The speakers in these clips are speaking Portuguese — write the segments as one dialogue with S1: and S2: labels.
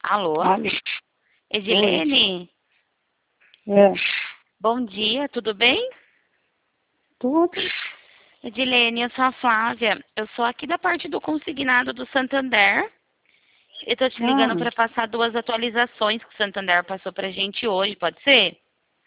S1: Alô?
S2: Alô?
S1: Edilene?
S2: É,
S1: Bom dia, tudo bem?
S2: tudo.
S1: Edilene, eu sou a Flávia. Eu sou aqui da parte do consignado do Santander. Eu tô te ligando para passar 2 atualizações que o Santander passou pra gente hoje, pode ser?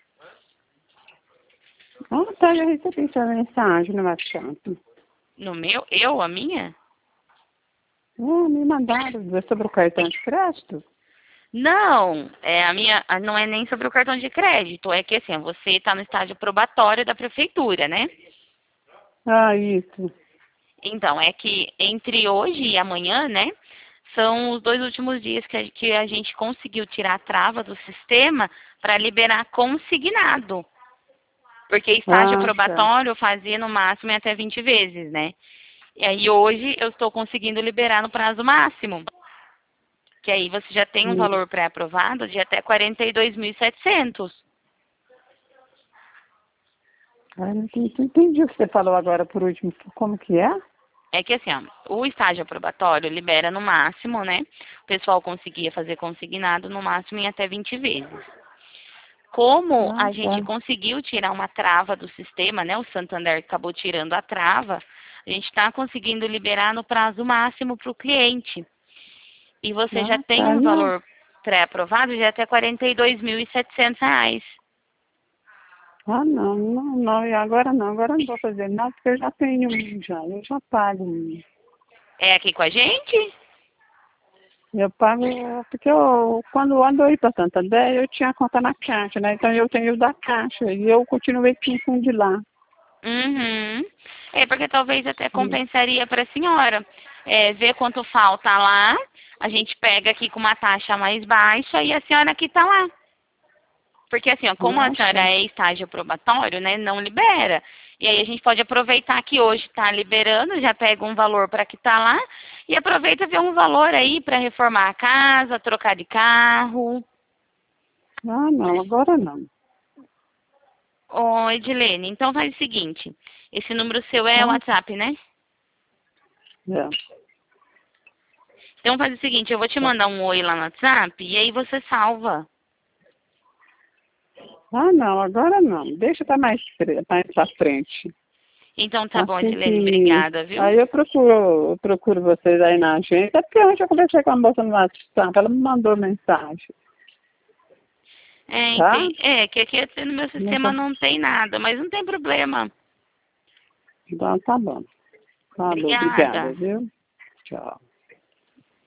S2: Tá, já recebi sua mensagem no WhatsApp.
S1: No meu? A minha?
S2: Me mandaram sobre o cartão de crédito.
S1: Não, não é nem sobre o cartão de crédito. É que assim, você está no estágio probatório da prefeitura, né?
S2: Ah, isso.
S1: Então, é que entre hoje e amanhã, né, são os 2 últimos dias que a gente conseguiu tirar a trava do sistema para liberar consignado. Porque estágio
S2: Tá.
S1: probatório fazia no máximo em até 20 vezes, né? E aí hoje eu estou conseguindo liberar no prazo máximo. Que aí você já tem um
S2: Hum.
S1: valor pré-aprovado de até 42.700.
S2: Não entendi o que você falou agora por último. Como que é?
S1: É que assim, ó, o estágio probatório libera no máximo, né? O pessoal conseguia fazer consignado no máximo em até 20 vezes. Como a gente
S2: Tá.
S1: conseguiu tirar uma trava do sistema, né? O Santander acabou tirando a trava, a gente está conseguindo liberar no prazo máximo para o cliente. E você já tem
S2: Tá.
S1: um
S2: Não.
S1: valor pré-aprovado de até R$ 42.700.
S2: Não. E agora não. Agora eu não vou fazer nada porque eu já tenho um já. Eu já pago um.
S1: É aqui com a gente?
S2: Eu pago, porque quando eu ando aí para Santander, eu tinha conta na Caixa, né? Então eu tenho o da Caixa e eu continuei com o fundo de lá.
S1: Uhum. É porque talvez até compensaria para a senhora ver quanto falta lá. A gente pega aqui com uma taxa mais baixa e a senhora aqui tá lá. Porque assim, ó, como a senhora
S2: Tá.
S1: é estágio probatório, né, não libera. E aí a gente pode aproveitar que hoje está liberando, já pega um valor para que tá lá e aproveita e vê um valor aí para reformar a casa, trocar de carro.
S2: Não, agora não.
S1: Ô, Edilene, então faz o seguinte, esse número seu é o
S2: Tá?
S1: WhatsApp, né?
S2: É.
S1: Então faz o seguinte, eu vou te
S2: Tá.
S1: mandar um oi lá no WhatsApp e aí você salva.
S2: Não, agora não. Deixa mais pra frente.
S1: Então tá bom,
S2: Assim
S1: Edilene,
S2: que.
S1: obrigada, viu?
S2: Aí eu procuro vocês aí na agência. É porque ontem eu conversei com a moça no WhatsApp, ela me mandou mensagem. Tá?
S1: Que aqui no meu sistema não tem nada, mas não tem problema.
S2: Então tá bom. Falou, obrigada,
S1: Obrigada.
S2: viu? Tchau.